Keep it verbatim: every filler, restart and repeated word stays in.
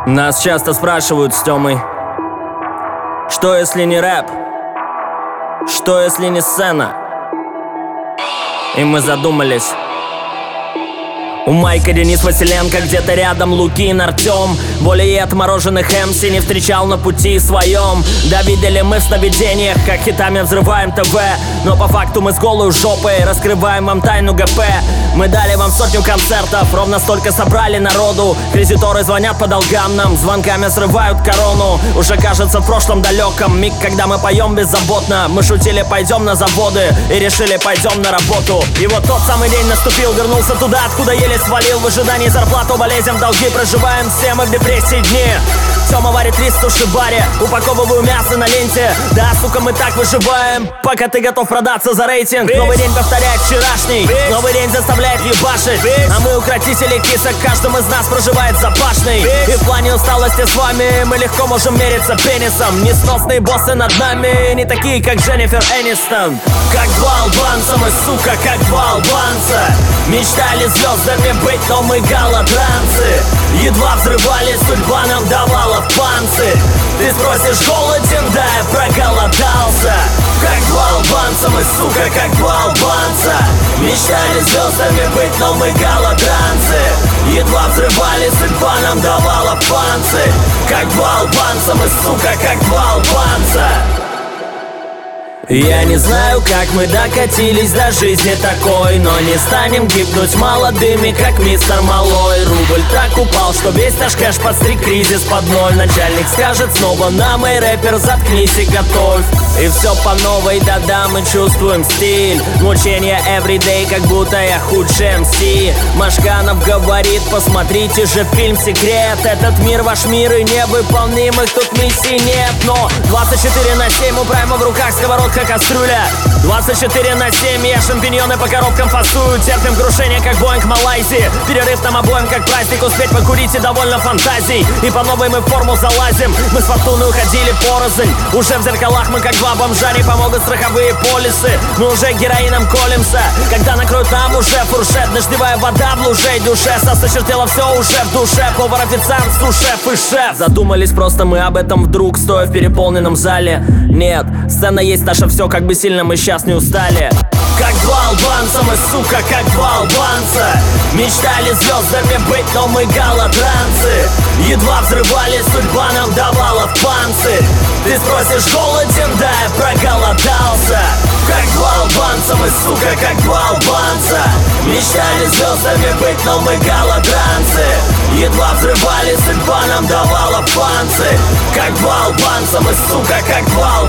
Нас часто спрашивают с Тёмой: что если не рэп? Что если не сцена? И мы задумались. У Майка Денис Василенко, где-то рядом Лукин Артём. Более отмороженных эм си не встречал на пути своем. Да видели мы в сновидениях, как хитами взрываем ТВ. Но по факту мы с голой жопой раскрываем вам тайну ГП. Мы дали вам сотню концертов, ровно столько собрали народу. Кредиторы звонят по долгам нам, звонками срывают корону. Уже кажется в прошлом далеком миг, когда мы поем беззаботно. Мы шутили, пойдем на заводы, и решили, пойдем на работу. И вот тот самый день наступил, вернулся туда, откуда еле свалил. В ожидании зарплату, болезням долги, проживаем все мы в депрессии дни. Тёма варит рис в суши-баре, упаковываю мясо на ленте. Да, сука, мы так выживаем, пока ты готов продаться за рейтинг. Новый день повторяет вчерашний, новый день заставляет ебашить. А мы укротители кисок, каждым из нас проживает запашный. И в плане усталости с вами мы легко можем мериться пенисом. Несносные боссы над нами, не такие, как Дженнифер Энистон. Как два албанца, мы, сука, как два албанца. Мечтали звездами быть, но мы голодранцы. Едва взрывались, судьба нам давала в панцирь. Ты спросишь, голоден? Да, я проголодался. Как два албанца, мы, сука, как два албанца. Мечтали звездами быть, но мы голодранцы. Едва взрывались, судьба нам давала в панцирь. Как два албанца, мы, сука, как два албанца. Я не знаю, как мы докатились до жизни такой, но не станем гибнуть молодыми, как мистер Малой. Рубль так упал, что весь наш кэш подстриг, кризис под ноль. Начальник скажет снова нам: эй, рэпер, заткнись и готовь. И все по новой, да-да, мы чувствуем стиль. Мучения everyday, как будто я худший эм си. Машканов говорит: посмотрите же фильм «Секрет». Этот мир ваш мир, и невыполнимых тут миссий нет. Но двадцать четыре на семь у Прайма в руках сковородка, кастрюля. Двадцать четыре на семь я шампиньоны по коробкам фасую. Терпим крушение, как Боинг Малайзии. Перерыв нам обоим, как праздник. Успеть покурить и довольно фантазий. И по новой мы в форму залазим. Мы с фортуной уходили порознь. Уже в зеркалах мы, как два бомжа, не помогут страховые полисы. Мы уже героином колемся, когда накроют нам уже фуршет. Дождевая вода в луже и душе. Состочертело все уже в душе. Повар, официант, су-шеф и шеф. Задумались просто мы об этом вдруг, стоя в переполненном зале. Нет, сцена есть наша, все, как бы сильно мы сейчас не устали. Как два албанца, мы, сука, как два албанца. Мечтали звездами быть, но мы голодранцы. Едва взрывались, судьба нам давала в панцирь. Ты спросишь, голоден? Да, я проголодался. Как два албанца, мы, сука, как два албанца. Мечтали звездами быть, но мы голодранцы. Едва взрывались, судьба нам давала в панцирь. Как два албанца, мы, сука, как два албанца.